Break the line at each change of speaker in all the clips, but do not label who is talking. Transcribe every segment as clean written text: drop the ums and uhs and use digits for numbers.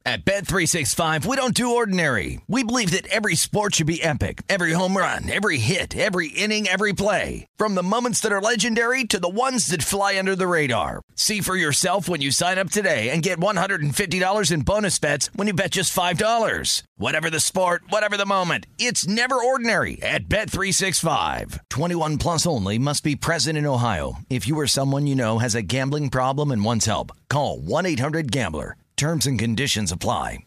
At Bet365, we don't do ordinary. We believe that every sport should be epic. Every home run, every hit, every inning, every play. From the moments that are legendary to the ones that fly under the radar. See for yourself when you sign up today and get $150 in bonus bets when you bet just $5. Whatever the sport, whatever the moment, it's never ordinary at Bet365. 21 plus only. Must be present in Ohio. If you or someone you know has a gambling problem and wants help, call 1-800-GAMBLER. Terms and conditions apply.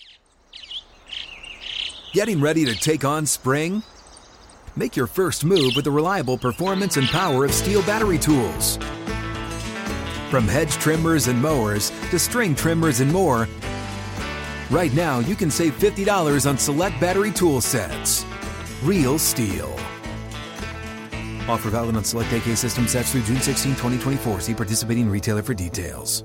Getting ready to take on spring? Make your first move with the reliable performance and power of Steel battery tools. From hedge trimmers and mowers to string trimmers and more, right now you can save $50 on select battery tool sets. Real Steel. Offer valid on select AK system sets through June 16, 2024. See participating retailer for details.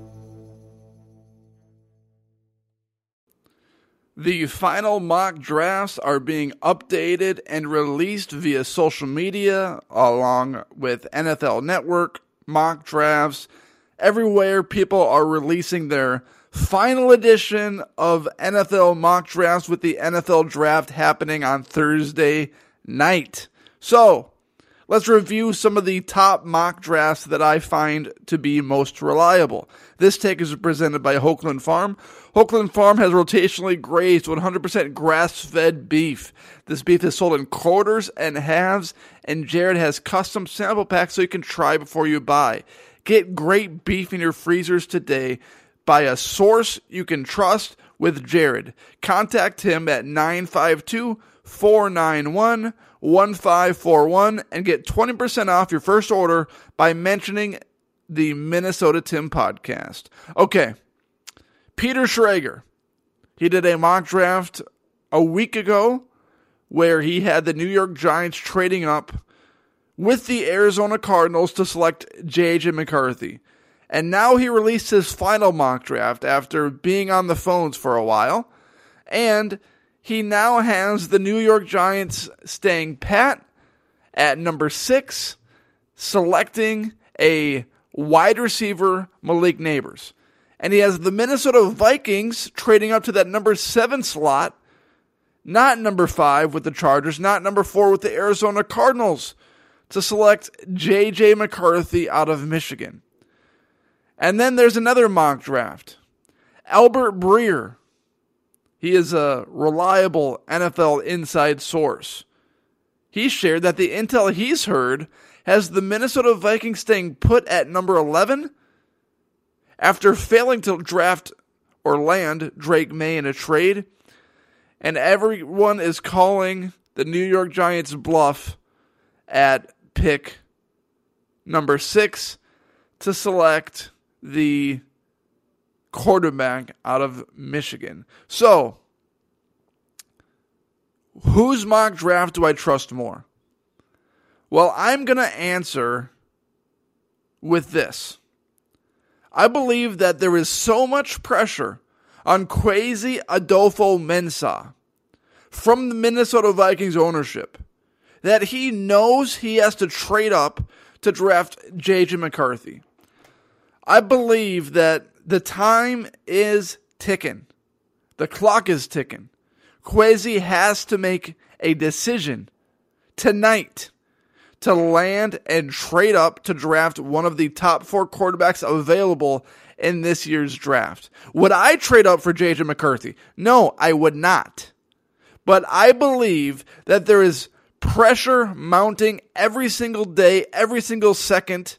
The final mock drafts are being updated and released via social media, along with NFL Network, mock drafts. Everywhere people are releasing their final edition of NFL mock drafts, with the NFL draft happening on Thursday night. So, let's review some of the top mock drafts that I find to be most reliable. This take is presented by Hochland Farm. Hochland Farm has rotationally grazed 100% grass-fed beef. This beef is sold in quarters and halves, and Jared has custom sample packs so you can try before you buy. Get great beef in your freezers today by a source you can trust with Jared. Contact him at 952-491-1541 and get 20% off your first order by mentioning the Minnesota Tim podcast. Okay, Peter Schrager. He did a mock draft a week ago where he had the New York Giants trading up with the Arizona Cardinals to select J.J. McCarthy. And now he released his final mock draft after being on the phones for a while. And he now has the New York Giants staying pat at number 6, selecting a wide receiver, Malik Nabers. And he has the Minnesota Vikings trading up to that number 7 slot, not number 5 with the Chargers, not number 4 with the Arizona Cardinals, to select J.J. McCarthy out of Michigan. And then there's another mock draft. Albert Breer. He is a reliable NFL inside source. He shared that the intel he's heard has the Minnesota Vikings staying put at number 11 after failing to draft or land Drake May in a trade, and everyone is calling the New York Giants bluff at pick number 6 to select the quarterback out of Michigan. So, whose mock draft do I trust more? Well, I'm going to answer with this. I believe that there is so much pressure on Kwesi Adolfo-Mensah from the Minnesota Vikings ownership that he knows he has to trade up to draft J.J. McCarthy. I believe that the time is ticking. The clock is ticking. Kwesi has to make a decision tonight to land and trade up to draft one of the top 4 quarterbacks available in this year's draft. Would I trade up for J.J. McCarthy? No, I would not. But I believe that there is pressure mounting every single day, every single second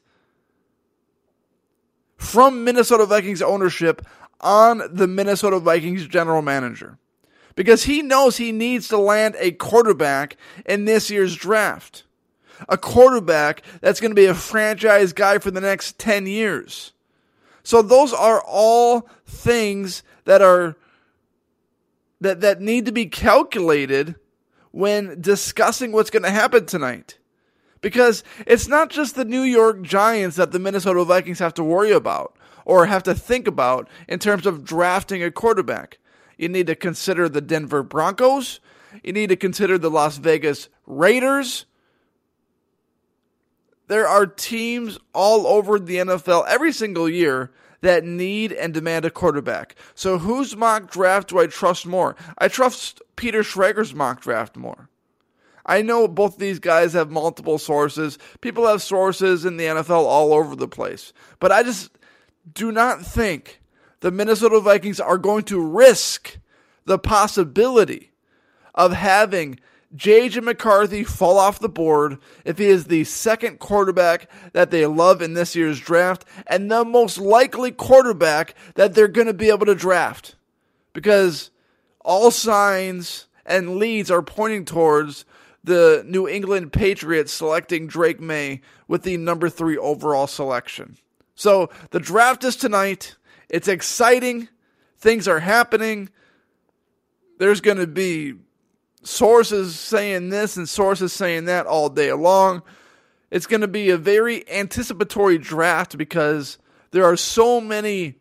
from Minnesota Vikings ownership on the Minnesota Vikings general manager. Because he knows he needs to land a quarterback in this year's draft. A quarterback that's going to be a franchise guy for the next 10 years. So those are all things that are that need to be calculated when discussing what's going to happen tonight. Because it's not just the New York Giants that the Minnesota Vikings have to worry about or have to think about in terms of drafting a quarterback. You need to consider the Denver Broncos. You need to consider the Las Vegas Raiders. There are teams all over the NFL every single year that need and demand a quarterback. So whose mock draft do I trust more? I trust Peter Schrager's mock draft more. I know both these guys have multiple sources. People have sources in the NFL all over the place. But I just do not think the Minnesota Vikings are going to risk the possibility of having J.J. McCarthy fall off the board if he is the second quarterback that they love in this year's draft and the most likely quarterback that they're going to be able to draft. Because all signs and leads are pointing towards the New England Patriots selecting Drake May with the number 3 overall selection. So the draft is tonight. It's exciting. Things are happening. There's going to be sources saying this and sources saying that all day long. It's going to be a very anticipatory draft because there are so many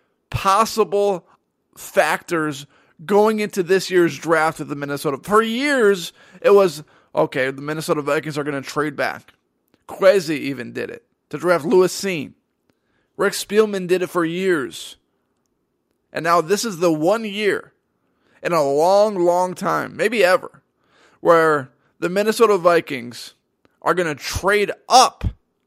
possible factors going into this year's draft with the Minnesota. For years, it was, okay, the Minnesota Vikings are going to trade back. Kwesi even did it to draft Lewis Cine. Rick Spielman did it for years. And now this is the 1 year in a long, long time, maybe ever, where the Minnesota Vikings are going to trade up.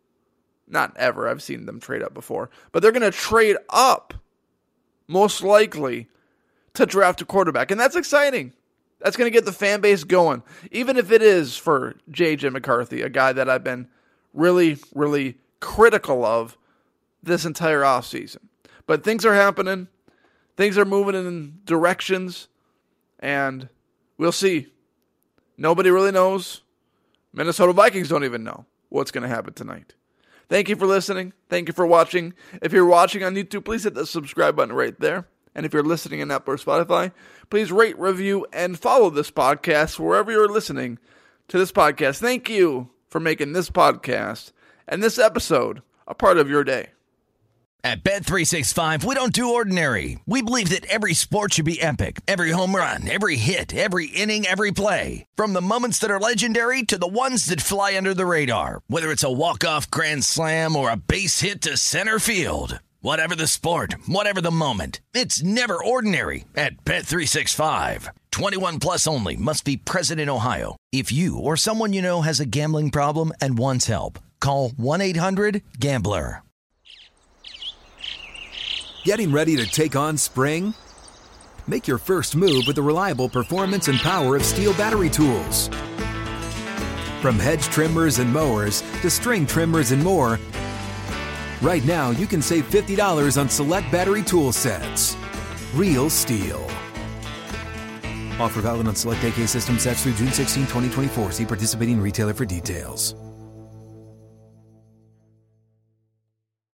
Not ever, I've seen them trade up before. But they're going to trade up, most likely, to draft a quarterback. And that's exciting. That's going to get the fan base going. Even if it is for J.J. McCarthy, a guy that I've been really, really critical of this entire offseason. But things are happening. Things are moving in directions. And we'll see. Nobody really knows. Minnesota Vikings don't even know what's going to happen tonight. Thank you for listening. Thank you for watching. If you're watching on YouTube, please hit the subscribe button right there. And if you're listening on Apple or Spotify, please rate, review, and follow this podcast wherever you're listening to this podcast. Thank you for making this podcast and this episode a part of your day.
At Bet365, we don't do ordinary. We believe that every sport should be epic. Every home run, every hit, every inning, every play. From the moments that are legendary to the ones that fly under the radar. Whether it's a walk-off grand slam or a base hit to center field. Whatever the sport, whatever the moment. It's never ordinary at Bet365. 21 plus only. Must be present in Ohio. If you or someone you know has a gambling problem and wants help, call 1-800-GAMBLER.
Getting ready to take on spring? Make your first move with the reliable performance and power of Steel battery tools. From hedge trimmers and mowers to string trimmers and more, right now you can save $50 on select battery tool sets. Real Steel. Offer valid on select AK system sets through June 16, 2024. See participating retailer for details.